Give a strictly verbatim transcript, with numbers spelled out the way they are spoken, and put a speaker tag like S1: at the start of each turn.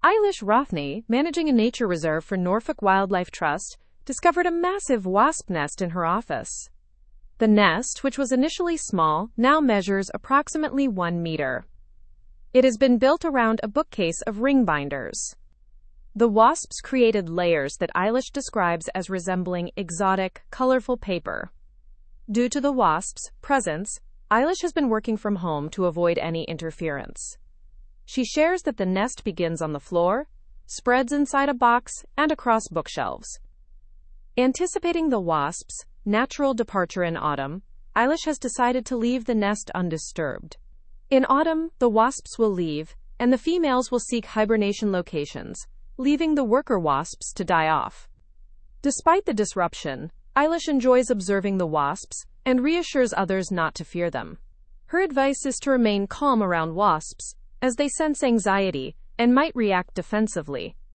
S1: Eilish Rothney, managing a nature reserve for Norfolk Wildlife Trust, discovered a massive wasp nest in her office. The nest, which was initially small, now measures approximately one meter. It has been built around a bookcase of ring binders. The wasps created layers that Eilish describes as resembling exotic, colorful paper. Due to the wasps' presence, Eilish has been working from home to avoid any interference. She shares that the nest begins on the floor, spreads inside a box, and across bookshelves. Anticipating the wasps' natural departure in autumn, Eilish has decided to leave the nest undisturbed. In autumn, the wasps will leave, and the females will seek hibernation locations, leaving the worker wasps to die off. Despite the disruption, Eilish enjoys observing the wasps and reassures others not to fear them. Her advice is to remain calm around wasps, as they sense anxiety and might react defensively.